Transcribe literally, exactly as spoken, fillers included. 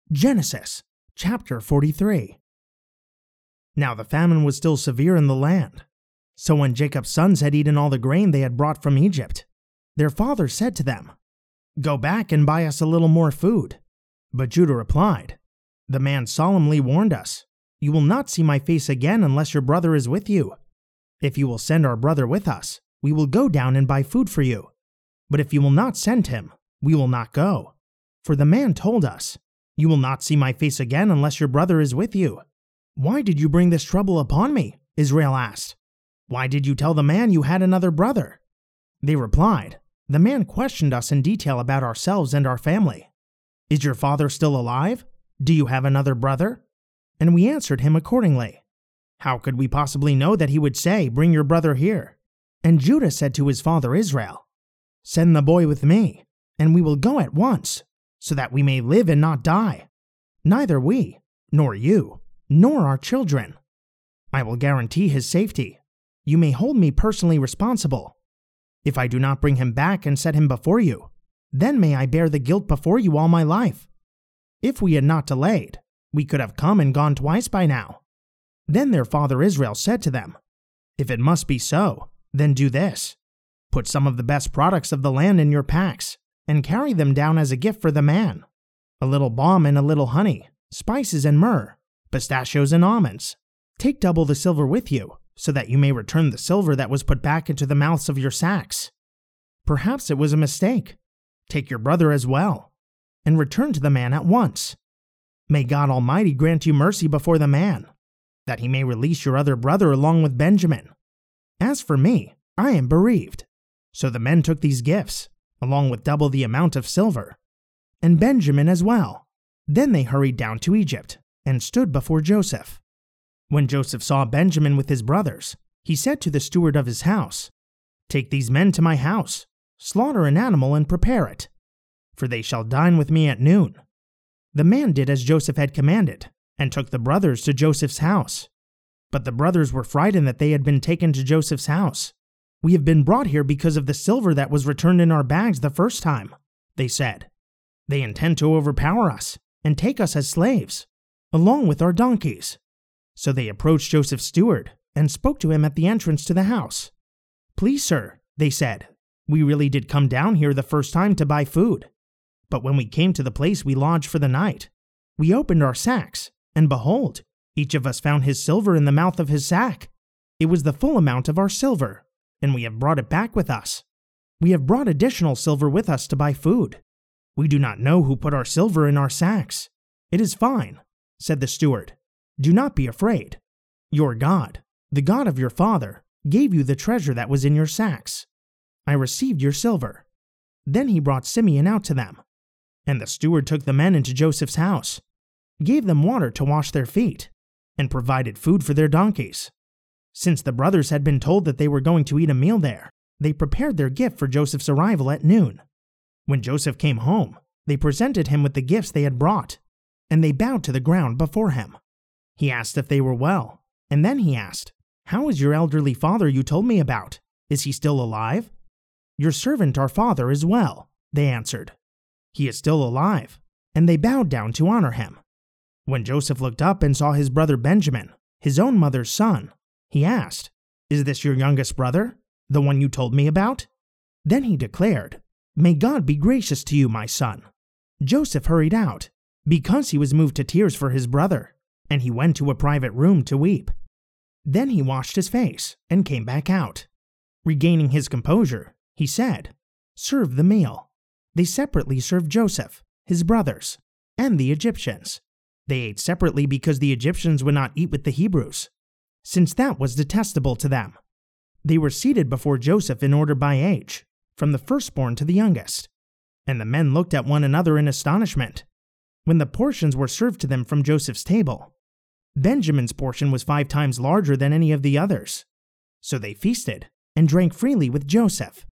Genesis chapter forty-three. Now the famine was still severe in the land. So when Jacob's sons had eaten all the grain they had brought from Egypt, their father said to them, "Go back and buy us a little more food." But Judah replied, "The man solemnly warned us, 'You will not see my face again unless your brother is with you. If you will send our brother with us, we will go down and buy food for you. But if you will not send him, we will not go. For the man told us, 'You will not see my face again unless your brother is with you.' Why did you bring this trouble upon me?" Israel asked. "Why did you tell the man you had another brother?" They replied, "The man questioned us in detail about ourselves and our family. 'Is your father still alive? Do you have another brother?' And we answered him accordingly. How could we possibly know that he would say, 'Bring your brother here'?" And Judah said to his father Israel, "Send the boy with me, and we will go at once, so that we may live and not die. Neither we, nor you, nor our children. I will guarantee his safety. You may hold me personally responsible. If I do not bring him back and set him before you, then may I bear the guilt before you all my life. If we had not delayed, we could have come and gone twice by now." Then their father Israel said to them, "If it must be so, then do this. Put some of the best products of the land in your packs, and carry them down as a gift for the man. A little balm and a little honey, spices and myrrh, pistachios and almonds. Take double the silver with you, so that you may return the silver that was put back into the mouths of your sacks. Perhaps it was a mistake. Take your brother as well, and return to the man at once. May God Almighty grant you mercy before the man, that he may release your other brother along with Benjamin. As for me, I am bereaved." So the men took these gifts, along with double the amount of silver, and Benjamin as well. Then they hurried down to Egypt and stood before Joseph. When Joseph saw Benjamin with his brothers, he said to the steward of his house, "Take these men to my house, slaughter an animal and prepare it, for they shall dine with me at noon." The man did as Joseph had commanded, and took the brothers to Joseph's house. But the brothers were frightened that they had been taken to Joseph's house. "We have been brought here because of the silver that was returned in our bags the first time," they said. "They intend to overpower us and take us as slaves, along with our donkeys." So they approached Joseph's steward and spoke to him at the entrance to the house. "Please, sir," they said, "we really did come down here the first time to buy food. But when we came to the place we lodged for the night, we opened our sacks, and behold, each of us found his silver in the mouth of his sack. It was the full amount of our silver, and we have brought it back with us. We have brought additional silver with us to buy food. We do not know who put our silver in our sacks." "It is fine," said the steward. "Do not be afraid. Your God, the God of your father, gave you the treasure that was in your sacks. I received your silver." Then he brought Simeon out to them. And the steward took the men into Joseph's house, gave them water to wash their feet, and provided food for their donkeys. Since the brothers had been told that they were going to eat a meal there, they prepared their gift for Joseph's arrival at noon. When Joseph came home, they presented him with the gifts they had brought, and they bowed to the ground before him. He asked if they were well, and then he asked, "How is your elderly father you told me about? Is he still alive?" "Your servant our father is well," they answered. "He is still alive," and they bowed down to honor him. When Joseph looked up and saw his brother Benjamin, his own mother's son, he asked, "Is this your youngest brother, the one you told me about?" Then he declared, "May God be gracious to you, my son." Joseph hurried out, because he was moved to tears for his brother, and he went to a private room to weep. Then he washed his face and came back out. Regaining his composure, he said, "Serve the meal." They separately served Joseph, his brothers, and the Egyptians. They ate separately because the Egyptians would not eat with the Hebrews, since that was detestable to them. They were seated before Joseph in order by age, from the firstborn to the youngest. And the men looked at one another in astonishment. When the portions were served to them from Joseph's table, Benjamin's portion was five times larger than any of the others. So they feasted and drank freely with Joseph